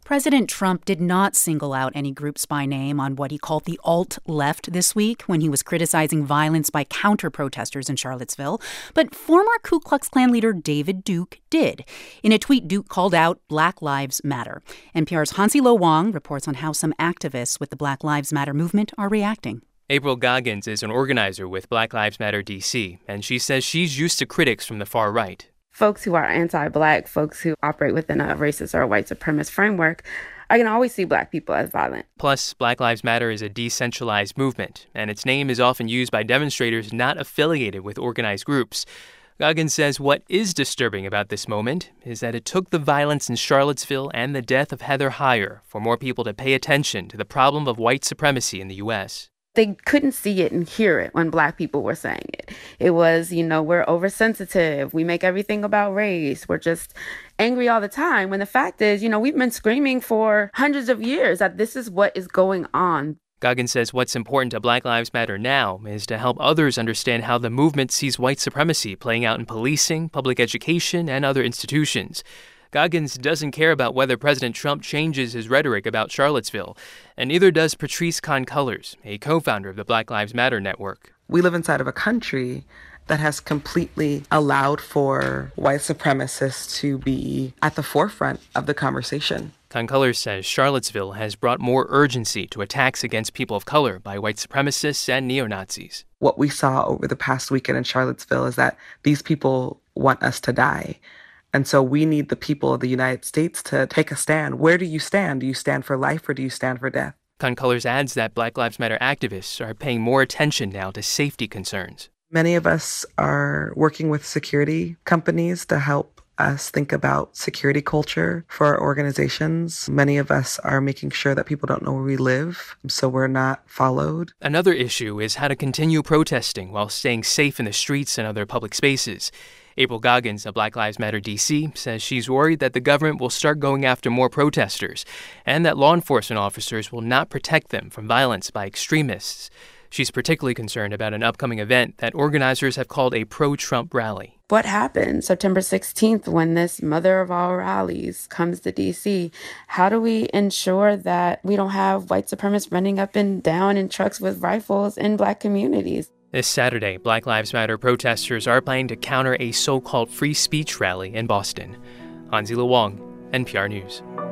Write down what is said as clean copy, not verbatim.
President Trump did not single out any groups by name on what he called the alt-left this week when he was criticizing violence by counter-protesters in Charlottesville. But former Ku Klux Klan leader David Duke did. In a tweet, Duke called out Black Lives Matter. NPR's Hansi Lo Wang reports on how some activists with the Black Lives Matter movement are reacting. April Goggins is an organizer with Black Lives Matter DC, and she says she's used to critics from the far right. Folks who are anti-Black, folks who operate within a racist or white supremacist framework, I can always see Black people as violent. Plus, Black Lives Matter is a decentralized movement, and its name is often used by demonstrators not affiliated with organized groups. Goggins says what is disturbing about this moment is that it took the violence in Charlottesville and the death of Heather Heyer for more people to pay attention to the problem of white supremacy in the U.S. They couldn't see it and hear it when Black people were saying it. It was, we're oversensitive. We make everything about race. We're just angry all the time. When the fact is, we've been screaming for hundreds of years that this is what is going on. Goggins says what's important to Black Lives Matter now is to help others understand how the movement sees white supremacy playing out in policing, public education, and other institutions. Goggins doesn't care about whether President Trump changes his rhetoric about Charlottesville, and neither does Patrisse Khan-Cullors, a co-founder of the Black Lives Matter network. We live inside of a country that has completely allowed for white supremacists to be at the forefront of the conversation. Khan-Cullors says Charlottesville has brought more urgency to attacks against people of color by white supremacists and neo-Nazis. What we saw over the past weekend in Charlottesville is that these people want us to die. And so we need the people of the United States to take a stand. Where do you stand? Do you stand for life or do you stand for death? Khan-Cullors adds that Black Lives Matter activists are paying more attention now to safety concerns. Many of us are working with security companies to help us think about security culture for our organizations. Many of us are making sure that people don't know where we live, so we're not followed. Another issue is how to continue protesting while staying safe in the streets and other public spaces. April Goggins of Black Lives Matter DC says she's worried that the government will start going after more protesters and that law enforcement officers will not protect them from violence by extremists. She's particularly concerned about an upcoming event that organizers have called a pro-Trump rally. What happened September 16th when this mother of all rallies comes to D.C.? How do we ensure that we don't have white supremacists running up and down in trucks with rifles in Black communities? This Saturday, Black Lives Matter protesters are planning to counter a so-called free speech rally in Boston. Hansi Lo Wang, NPR News.